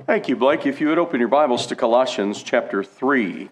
Thank you, Blake. If you would open your Bibles to Colossians chapter 3,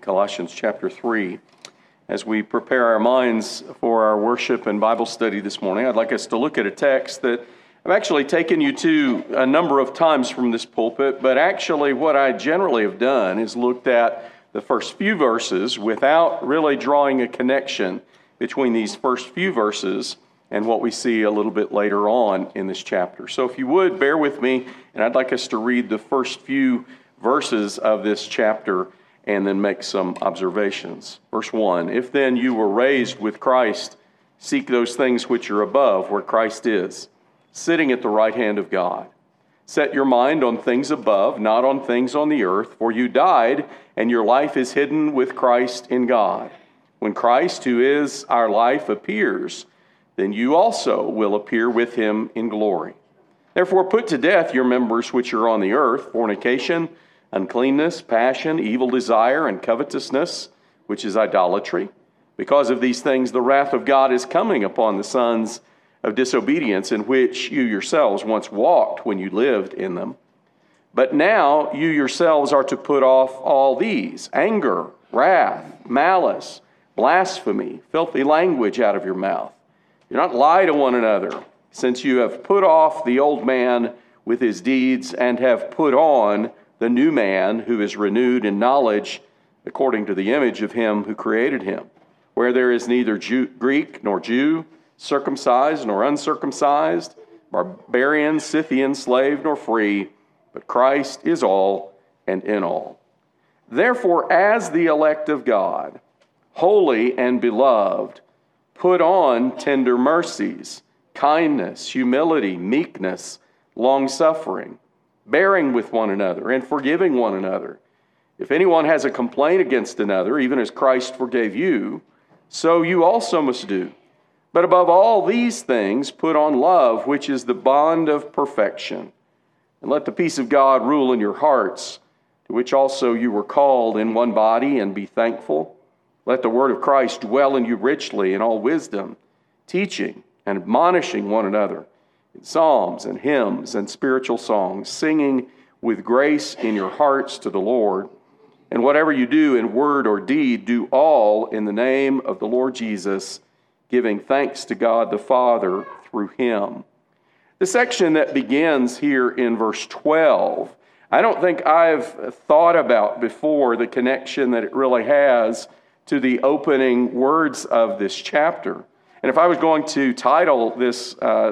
as we prepare our minds for our worship and Bible study this morning, I'd like us to look at a text that I've actually taken you to a number of times from this pulpit, but actually what I generally have done is looked at the first few verses without really drawing a connection between these first few verses and what we see a little bit later on in this chapter. So if you would, bear with me, and I'd like us to read the first few verses of this chapter and then make some observations. Verse 1, "If then you were raised with Christ, seek those things which are above, where Christ is, sitting at the right hand of God. Set your mind on things above, not on things on the earth, for you died, and your life is hidden with Christ in God. When Christ, who is our life, appears, then you also will appear with him in glory. Therefore put to death your members which are on the earth, fornication, uncleanness, passion, evil desire, and covetousness, which is idolatry. Because of these things the wrath of God is coming upon the sons of disobedience, in which you yourselves once walked when you lived in them. But now you yourselves are to put off all these: anger, wrath, malice, blasphemy, filthy language out of your mouth. Do not lie to one another, since you have put off the old man with his deeds and have put on the new man, who is renewed in knowledge according to the image of him who created him, where there is neither Greek nor Jew, circumcised nor uncircumcised, barbarian, Scythian, slave nor free, but Christ is all and in all. Therefore, as the elect of God, holy and beloved, put on tender mercies, kindness, humility, meekness, long-suffering, bearing with one another and forgiving one another. If anyone has a complaint against another, even as Christ forgave you, so you also must do. But above all these things, put on love, which is the bond of perfection. And let the peace of God rule in your hearts, to which also you were called in one body, and be thankful. Let the word of Christ dwell in you richly in all wisdom, teaching and admonishing one another in psalms and hymns and spiritual songs, singing with grace in your hearts to the Lord. And whatever you do in word or deed, do all in the name of the Lord Jesus, giving thanks to God the Father through him." The section that begins here in verse 12, I don't think I've thought about before the connection that it really has to the opening words of this chapter. And if I was going to title this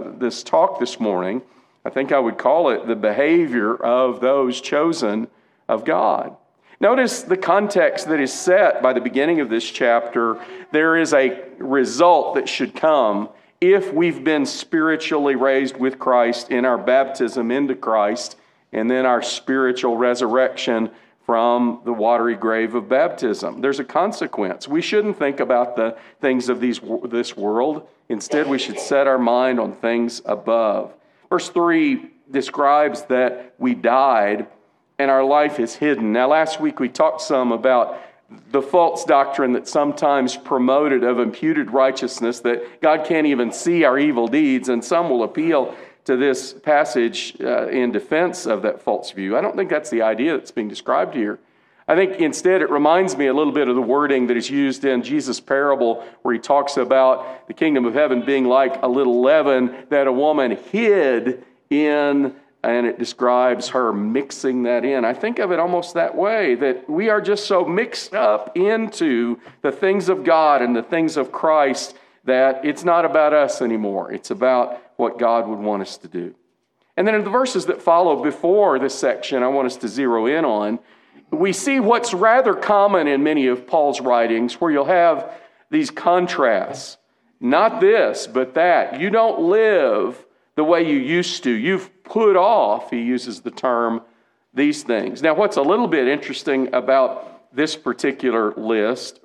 talk this morning, I think I would call it "The Behavior of Those Chosen of God." Notice the context that is set by the beginning of this chapter. There is a result that should come if we've been spiritually raised with Christ in our baptism into Christ, and then our spiritual resurrection from the watery grave of baptism. There's a consequence. We shouldn't think about the things of this world. Instead, we should set our mind on things above. Verse 3 describes that we died and our life is hidden. Now, last week we talked some about the false doctrine that sometimes promoted of imputed righteousness, that God can't even see our evil deeds, and some will appeal to this passage in defense of that false view. I don't think that's the idea that's being described here. I think instead it reminds me a little bit of the wording that is used in Jesus' parable, where he talks about the kingdom of heaven being like a little leaven that a woman hid in, and it describes her mixing that in. I think of it almost that way, that we are just so mixed up into the things of God and the things of Christ that it's not about us anymore. It's about what God would want us to do. And then in the verses that follow before this section, I want us to zero in on, we see what's rather common in many of Paul's writings, where you'll have these contrasts. Not this, but that. You don't live the way you used to. You've put off, he uses the term, these things. Now, what's a little bit interesting about this particular list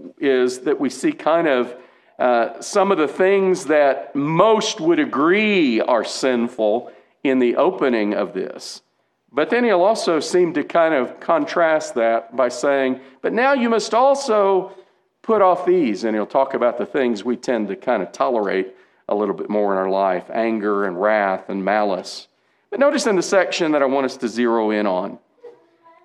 is that we see kind of some of the things that most would agree are sinful in the opening of this. But then he'll also seem to kind of contrast that by saying, but now you must also put off these. And he'll talk about the things we tend to kind of tolerate a little bit more in our life: anger and wrath and malice. But notice in the section that I want us to zero in on,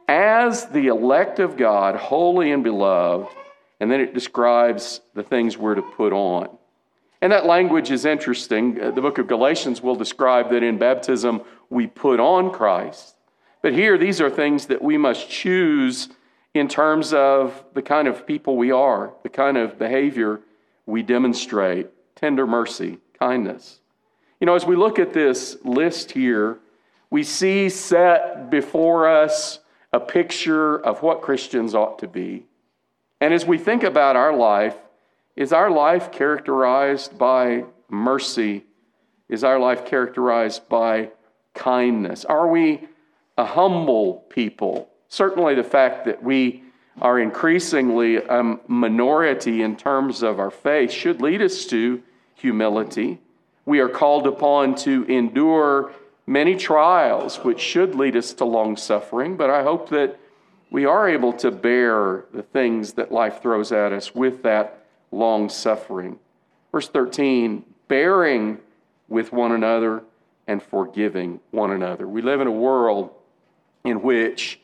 as the elect of God, holy and beloved, and then it describes the things we're to put on. And that language is interesting. The book of Galatians will describe that in baptism we put on Christ. But here, these are things that we must choose in terms of the kind of people we are, the kind of behavior we demonstrate, tender mercy, kindness. You know, as we look at this list here, we see set before us a picture of what Christians ought to be. And as we think about our life, is our life characterized by mercy? Is our life characterized by kindness? Are we a humble people? Certainly the fact that we are increasingly a minority in terms of our faith should lead us to humility. We are called upon to endure many trials, which should lead us to long suffering, but I hope that we are able to bear the things that life throws at us with that long suffering. Verse 13, bearing with one another and forgiving one another. We live in a world in which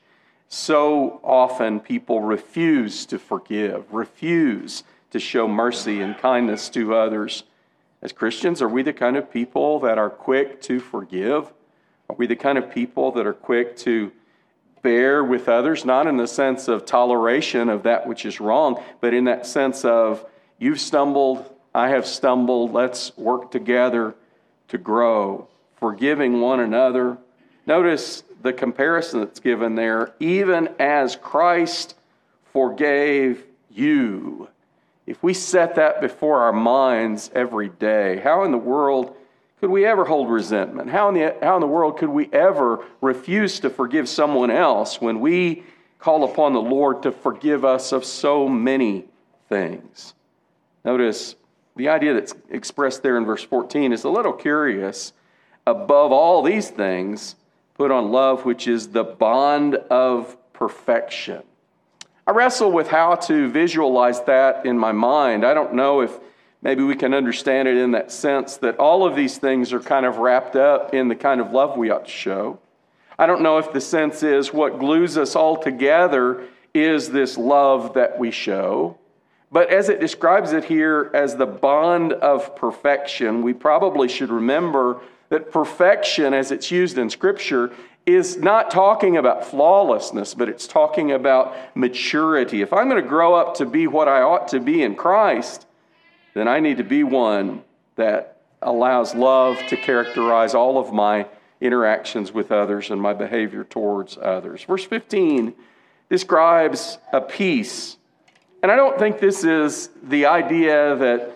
so often people refuse to forgive, refuse to show mercy and kindness to others. As Christians, are we the kind of people that are quick to forgive? Are we the kind of people that are quick to bear with others, not in the sense of toleration of that which is wrong, but in that sense of, you've stumbled, I have stumbled, let's work together to grow, forgiving one another. Notice the comparison that's given there, even as Christ forgave you. If we set that before our minds every day, how in the world could we ever hold resentment? How in the world could we ever refuse to forgive someone else when we call upon the Lord to forgive us of so many things? Notice the idea that's expressed there in verse 14 is a little curious. Above all these things, put on love, which is the bond of perfection. I wrestle with how to visualize that in my mind. I don't know if maybe we can understand it in that sense that all of these things are kind of wrapped up in the kind of love we ought to show. I don't know if the sense is what glues us all together is this love that we show. But as it describes it here as the bond of perfection, we probably should remember that perfection, as it's used in Scripture, is not talking about flawlessness, but it's talking about maturity. If I'm going to grow up to be what I ought to be in Christ, then I need to be one that allows love to characterize all of my interactions with others and my behavior towards others. Verse 15 describes a peace. And I don't think this is the idea that,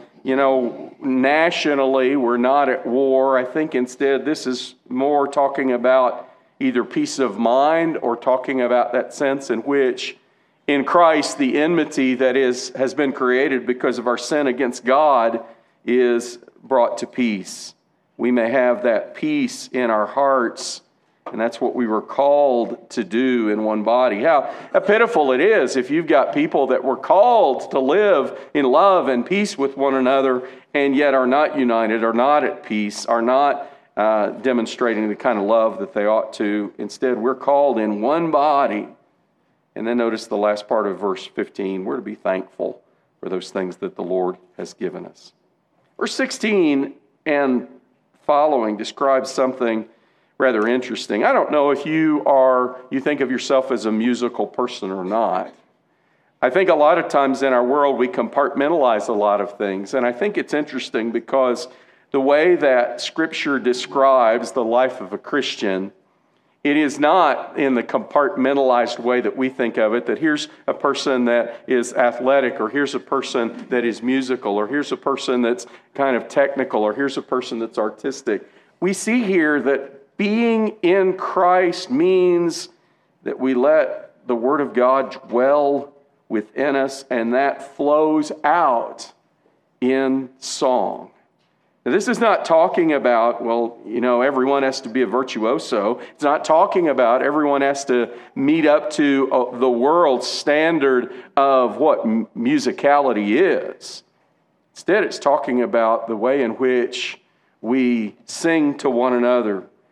nationally we're not at war. I think instead this is more talking about either peace of mind or talking about that sense in which in Christ, the enmity that has been created because of our sin against God is brought to peace. We may have that peace in our hearts, and that's what we were called to do in one body. How pitiful it is if you've got people that were called to live in love and peace with one another and yet are not united, are not at peace, are not demonstrating the kind of love that they ought to. Instead, we're called in one body. And then notice the last part of verse 15. We're to be thankful for those things that the Lord has given us. Verse 16 and following describes something rather interesting. I don't know if you think of yourself as a musical person or not. I think a lot of times in our world we compartmentalize a lot of things. And I think it's interesting because the way that Scripture describes the life of a Christian, it is not in the compartmentalized way that we think of it, that here's a person that is athletic, or here's a person that is musical, or here's a person that's kind of technical, or here's a person that's artistic. We see here that being in Christ means that we let the Word of God dwell within us, and that flows out in song. Now, this is not talking about, everyone has to be a virtuoso. It's not talking about everyone has to meet up to the world's standard of what musicality is. Instead, it's talking about the way in which we sing to one another,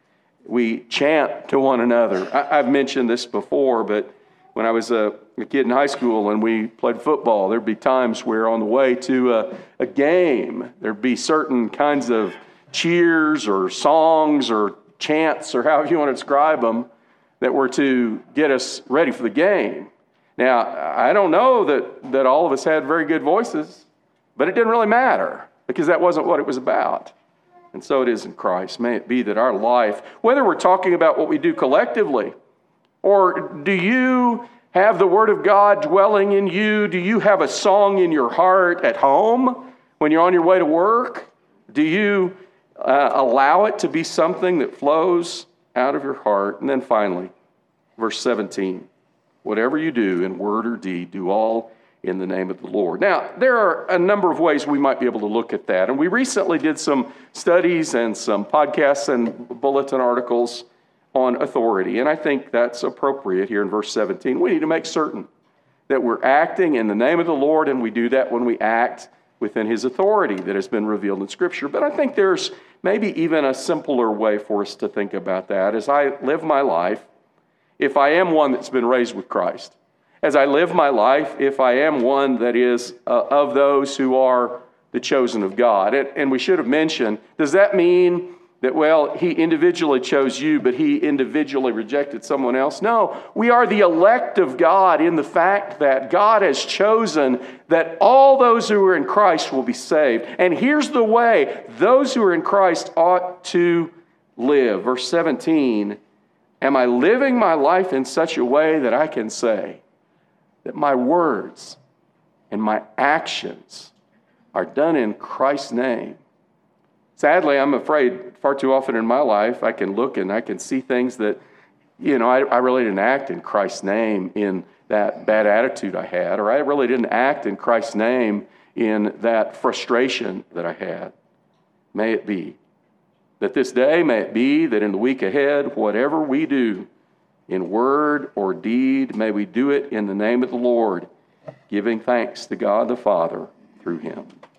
we chant to one another. I've mentioned this before, but when I was a kid in high school and we played football, there'd be times where on the way to a game, there'd be certain kinds of cheers or songs or chants or however you want to describe them that were to get us ready for the game. Now, I don't know that all of us had very good voices, but it didn't really matter because that wasn't what it was about. And so it is in Christ. May it be that our life, whether we're talking about what we do collectively, or do you have the Word of God dwelling in you? Do you have a song in your heart at home when you're on your way to work? Do you allow it to be something that flows out of your heart? And then finally, verse 17, whatever you do in word or deed, do all in the name of the Lord. Now, there are a number of ways we might be able to look at that. And we recently did some studies and some podcasts and bulletin articles on authority. And I think that's appropriate here in verse 17. We need to make certain that we're acting in the name of the Lord, and we do that when we act within His authority that has been revealed in Scripture. But I think there's maybe even a simpler way for us to think about that. As I live my life, if I am one that's been raised with Christ, as I live my life, if I am one that is of those who are the chosen of God. And we should have mentioned, does that mean that, well, He individually chose you, but He individually rejected someone else? No, we are the elect of God in the fact that God has chosen that all those who are in Christ will be saved. And here's the way those who are in Christ ought to live. Verse 17, am I living my life in such a way that I can say that my words and my actions are done in Christ's name? Sadly, I'm afraid far too often in my life, I can look and I can see things that, I really didn't act in Christ's name in that bad attitude I had, or I really didn't act in Christ's name in that frustration that I had. May it be that this day, may it be that in the week ahead, whatever we do in word or deed, may we do it in the name of the Lord, giving thanks to God the Father through Him.